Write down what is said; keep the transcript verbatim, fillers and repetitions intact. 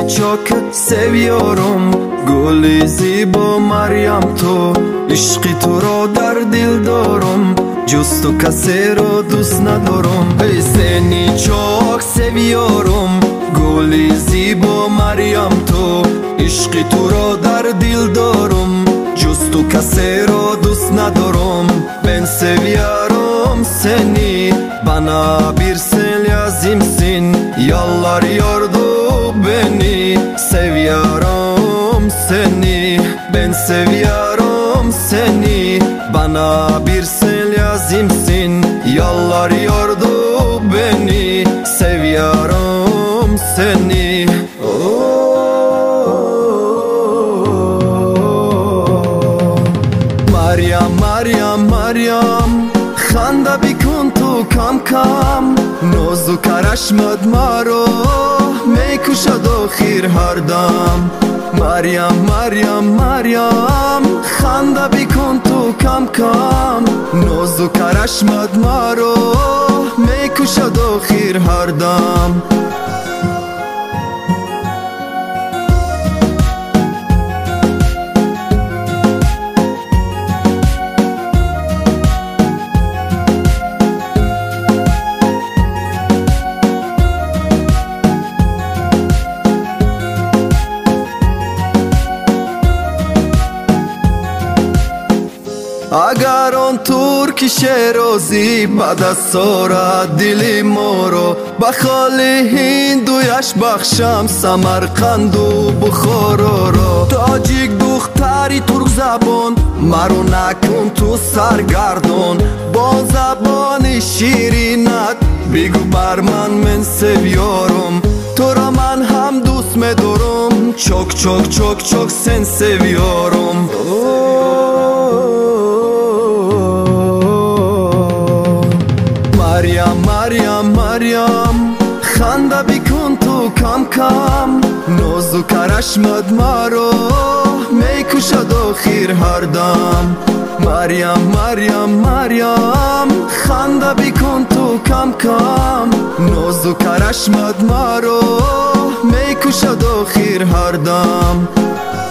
çok seviyorum. Guli zibo Meryem to, ishqi to ro dar dil daram, juz to kase ro dost nadaram. Hey seni çok seviyorum. Guli zibo Meryem to, ishqi to ro dar dil daram, juz to kase ro dost nadaram. Ben seviyorum seni, bana bir sen lazimsin. Yallar yordu beni, seviyorum seni. Ben seviyorum seni, bana bir sen lazimsin. Yallar yordu beni, seviyorum seni. Meryem Meryem Meryem, خنده بکن تو کم کم. ناز و کرشمت مرا میکشد آخر هر دم. مریم مریم مریم، خنده بکن تو کم کم. ناز و کرشمت مرا میکشد آخر هر دم. اگر آن ترک شیرازی بعد از سارت دلی ما رو به خالی هندویش بخشم، سمرقند و بخارا را. تاجیک دختری ترک زبان، مرو نکن تو سرگردان. با زبان شیرینت بگو بر من من seviyorum. تو را من هم دوست می‌دارم، çok çok çok çok sen seviyorum. Meryem Meryem Meryem، خنده بکن تو کم کم. ناز و کرشمت مرا میکشد آخر هر دم. مریم مریم مریم، خنده بکن تو کم کم. ناز و کرشمت مرا میکشد آخر هر دم.